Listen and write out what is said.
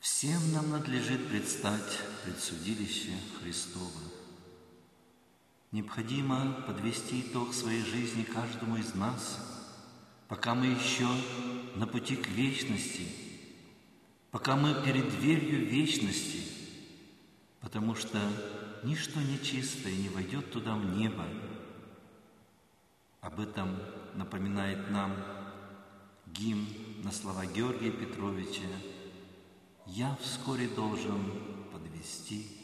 Всем нам надлежит предстать пред судилище Христово. Необходимо подвести итог своей жизни каждому из нас, пока мы еще на пути к вечности, пока мы перед дверью вечности, потому что ничто нечистое не войдет туда в небо. Об этом напоминает нам гимн на слова Георгия Петровича: «Я вскоре должен подвести